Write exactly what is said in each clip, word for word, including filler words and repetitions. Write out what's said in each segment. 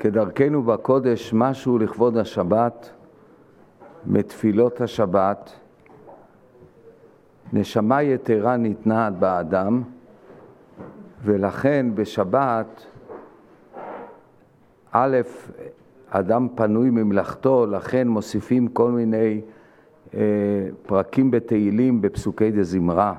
כדרכנו בקודש משהו לכבוד השבת, מתפילות השבת. נשמה יתרה ניתנה באדם, ולכן בשבת, א', אדם פנוי ממלאכתו, לכן מוסיפים כל מיני אה, פרקים בתהילים בפסוקי דזמרה.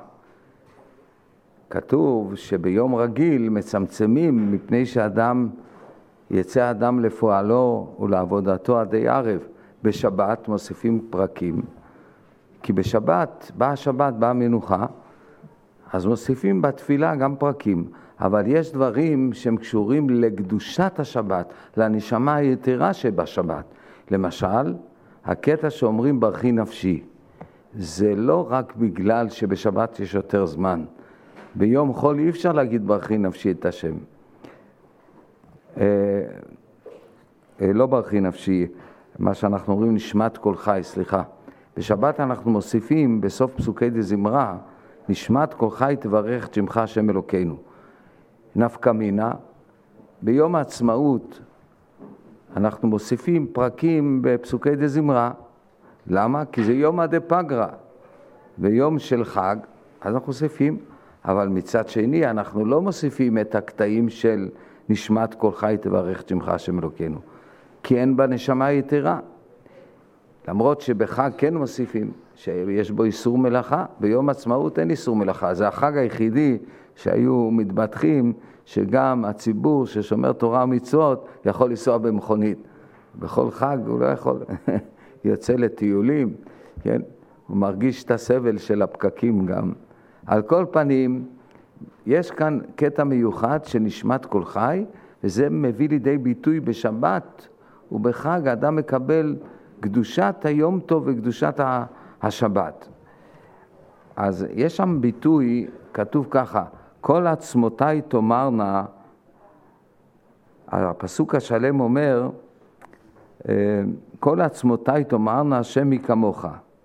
כתוב שביום רגיל מצמצמים מפני שאדם יצא אדם לפועלו ולעבודתו עדי ערב. בשבת מוסיפים פרקים, כי בשבת, באה השבת, באה מנוחה, אז מוסיפים בתפילה גם פרקים. אבל יש דברים שהם קשורים לקדושת השבת, לנשמה היתרה שבשבת. למשל, הקטע שאומרים ברכי נפשי, זה לא רק בגלל שבשבת יש יותר זמן. ביום חול אי אפשר להגיד ברכי נפשי את השם. אה, אה, לא ברכי נפשי, מה שאנחנו אומרים נשמת כל חי, סליחה. בשבת אנחנו מוסיפים בסוף פסוקי דזמרה, נשמת כל חי תברך את שמך השם אלוקינו. נפקא מינה, ביום העצמאות אנחנו מוסיפים פרקים בפסוקי דזמרה. למה? כי זה יום עדי פגרה, ויום של חג, אז אנחנו מוסיפים. אבל מצד שני אנחנו לא מוסיפים את הקטעים של נשמת כל חי תברך את שמך השם אלוקינו, כי אין בה נשמה יתרה. למרות שבחג כן מוסיפים שיש בו איסור מלאכה, ביום עצמאות אין איסור מלאכה. זה החג היחידי שהיו מתבטחים שגם הציבור ששומר תורה ומצוות יכול לנסוע במכונית. בכל חג הוא לא יכול, יוצא לטיולים, כן? הוא מרגיש את הסבל של הפקקים גם. על כל פנים, יש כאן קטע מיוחד שנשמת כל חי, וזה מביא לידי ביטוי בשבת, ובחג האדם מקבל קדושת היום טוב וקדושת השבת. אז יש שם ביטוי, כתוב ככה, כל עצמותיי תאמרנה, הפסוק השלם אומר, כל עצמותיי תאמרנה השם היא כמוך.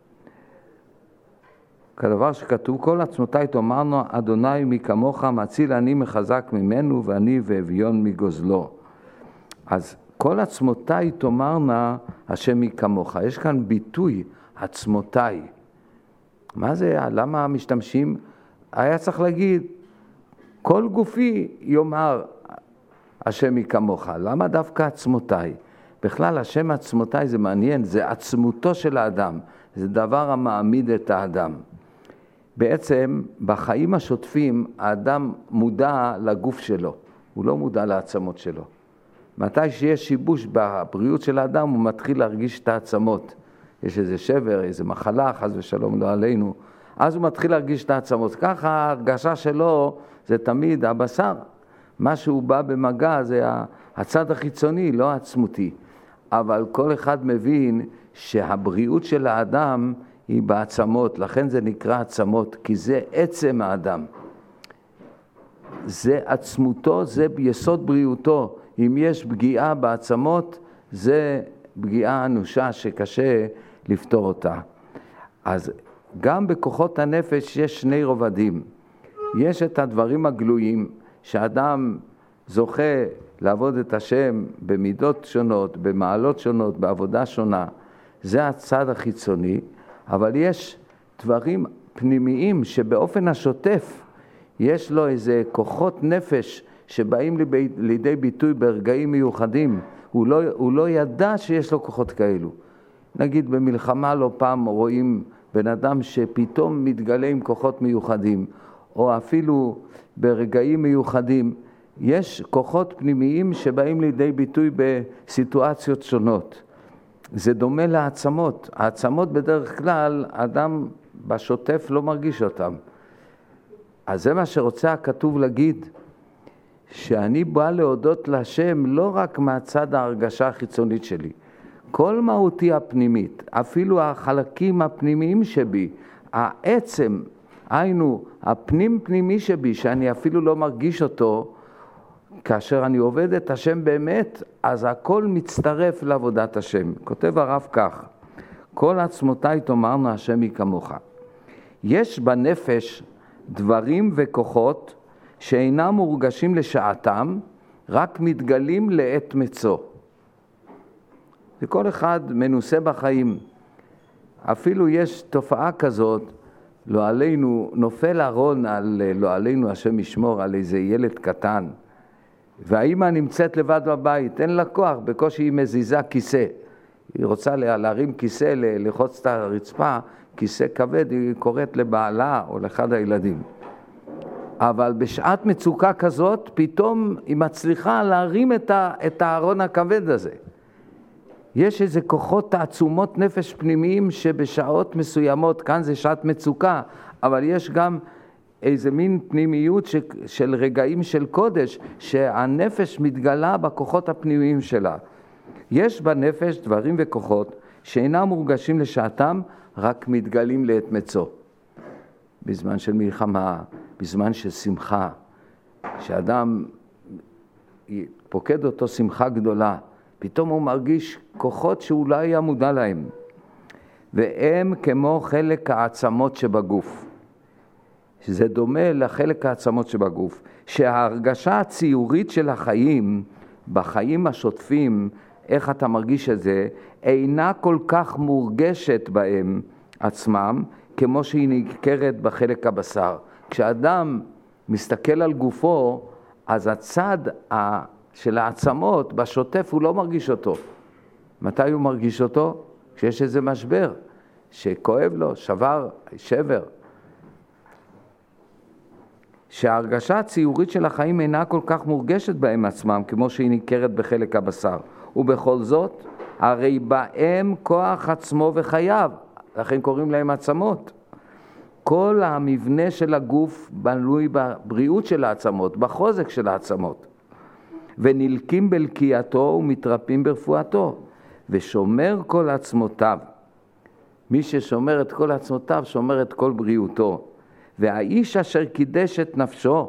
כדבר שכתוב, כל עצמותיי תאמרנו אדוני מי כמוך, מציל אני מחזק ממנו ואני ואביון מגוזלו. אז כל עצמותיי תאמרנה השם מי כמוך. יש כאן ביטוי עצמותיי. מה זה? למה משתמשים? היה צריך להגיד כל גופי יאמר השם מי כמוך. למה דווקא עצמותיי? בכלל השם עצמותיי זה מעניין, זה עצמותו של האדם. זה דבר המעמיד את האדם. בעצם בחיים השוטפים האדם מודע לגוף שלו, הוא לא מודע לעצמות שלו. מתי שיש שיבוש בבריאות של האדם הוא מתחיל להרגיש את העצמות. יש איזה שבר, איזה מחלה, חס ושלום לא עלינו, אז הוא מתחיל להרגיש את העצמות. ככה ההרגשה שלו זה תמיד הבשר. מה שהוא בא במגע זה הצד החיצוני, לא העצמותי. אבל כל אחד מבין שהבריאות של האדם היא בעצמות, לכן זה נקרא עצמות, כי זה עצם האדם. זה עצמותו, זה יסוד בריאותו. אם יש פגיעה בעצמות, זה פגיעה אנושה שקשה לפתור אותה. אז גם בכוחות הנפש יש שני רובדים. יש את הדברים הגלויים, שאדם זוכה לעבוד את השם במידות שונות, במעלות שונות, בעבודה שונה. זה הצד החיצוני. אבל יש דברים פנימיים שבאופן השוטף יש לו איזה כוחות נפש שבאים לידי ביטוי ברגעים מיוחדים. הוא לא, הוא לא ידע שיש לו כוחות כאלו. נגיד במלחמה לא פעם רואים בן אדם שפתאום מתגלה עם כוחות מיוחדים, או אפילו ברגעים מיוחדים. יש כוחות פנימיים שבאים לידי ביטוי בסיטואציות שונות. זה דומה לעצמות. העצמות בדרך כלל, אדם בשוטף לא מרגיש אותם. אז זה מה שרוצה הכתוב להגיד, שאני בא להודות להשם לא רק מהצד ההרגשה החיצונית שלי. כל מהותי הפנימית, אפילו החלקים הפנימיים שבי, העצם, היינו, הפנים פנימי שבי, שאני אפילו לא מרגיש אותו, כאשר אני עובד את השם באמת, אז הכל מצטרף לעבודת השם. כותב הרב כך, כל עצמותיי תאמרנו השם היא כמוך. יש בנפש דברים וכוחות שאינם מורגשים לשעתם, רק מתגלים לעת מצוא. וכל אחד מנוסה בחיים. אפילו יש תופעה כזאת, לא עלינו, נופל ארון על, לא עלינו השם ישמור, על איזה ילד קטן, והאמא נמצאת לבד בבית, אין לה כוח, בקושי היא מזיזה כיסא. היא רוצה להרים כיסא, לחוץ את הרצפה, כיסא כבד, היא קוראת לבעלה או לאחד הילדים. אבל בשעת מצוקה כזאת, פתאום היא מצליחה להרים את הארון הכבד הזה. יש איזה כוחות תעצומות נפש פנימיים שבשעות מסוימות, כאן זה שעת מצוקה, אבל יש גם איזה מין פנימיות ש, של רגעים של קודש, שהנפש מתגלה בכוחות הפנימיים שלה. יש בנפש דברים וכוחות שאינם מורגשים לשעתם, רק מתגלים לעת מצוא. בזמן של מלחמה, בזמן של שמחה, שאדם פוקד אותו שמחה גדולה, פתאום הוא מרגיש כוחות שהוא לא היה מודע להם. והם כמו חלק העצמות שבגוף. שזה דומה לחלק העצמות שבגוף. שההרגשה הציורית של החיים, בחיים השוטפים, איך אתה מרגיש את זה, אינה כל כך מורגשת בהם עצמם, כמו שהיא ניכרת בחלק הבשר. כשאדם מסתכל על גופו, אז הצד של העצמות בשוטף הוא לא מרגיש אותו. מתי הוא מרגיש אותו? כשיש איזה משבר, שכואב לו, שבר, שבר. שההרגשה הציורית של החיים אינה כל כך מורגשת בהם עצמם, כמו שהיא ניכרת בחלק הבשר. ובכל זאת, הרי בהם כוח עצמו וחייו, לכן קוראים להם עצמות. כל המבנה של הגוף בנוי בבריאות של העצמות, בחוזק של העצמות. ונלקים בלקייתו ומתרפים ברפואתו, ושומר כל עצמותיו. מי ששומר את כל עצמותיו, שומר את כל בריאותו. והאיש אשר קידש את נפשו,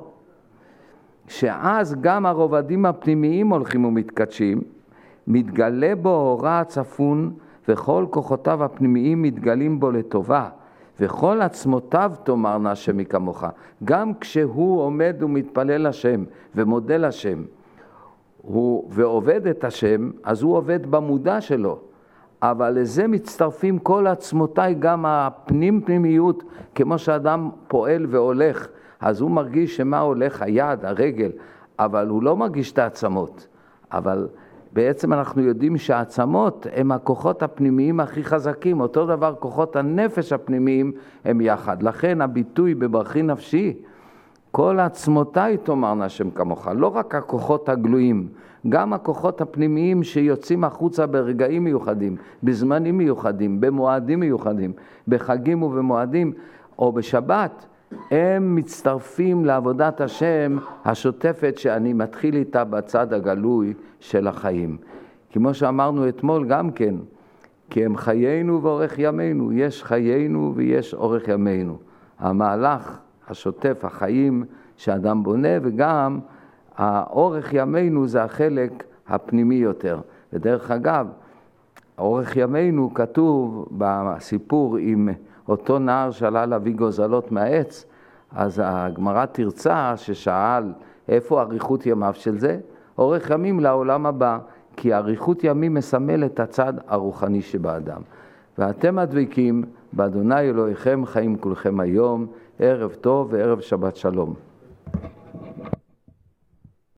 שאז גם הרובדים הפנימיים הולכים ומתקדשים, מתגלה בו אורה הצפון, וכל כוחותיו הפנימיים מתגלים בו לטובה, וכל עצמותיו תאמרנה השם מכמוך. גם כשהוא עומד ומתפלל השם ומודה לשם, הוא ועובד את השם, אז הוא עובד במודע שלו. אבל לזה מצטרפים כל עצמותיי, גם הפנים פנימיות, כמו שאדם פועל והולך, אז הוא מרגיש שמה הולך, היד, הרגל, אבל הוא לא מרגיש את העצמות. אבל בעצם אנחנו יודעים שהעצמות הם הכוחות הפנימיים הכי חזקים, אותו דבר כוחות הנפש הפנימיים הם יחד. לכן הביטוי בברכי נפשי, כל עצמותיי תאמרנה השם כמוך, לא רק הכוחות הגלויים, גם הכוחות הפנימיים שיוצאים החוצה ברגעים מיוחדים, בזמנים מיוחדים, במועדים מיוחדים, בחגים ובמועדים או בשבת, הם מצטרפים לעבודת השם השוטפת שאני מתחיל איתה בצד הגלוי של החיים. כמו שאמרנו אתמול גם כן, כי הם חיינו ואורך ימינו, יש חיינו ויש אורך ימינו. המהלך השוטף, החיים שאדם בונה, וגם האורך ימינו זה החלק הפנימי יותר. ודרך אגב, האורך ימינו כתוב בסיפור עם אותו נער שעלה להביא גוזלות מהעץ, אז הגמרא תרצה ששאל איפה אריכות ימיו של זה? אורך ימים לעולם הבא, כי אריכות ימים מסמל את הצד הרוחני שבאדם. ואתם הדבקים באדוני אלוהיכם חיים כולכם היום, ערב טוב וערב שבת שלום.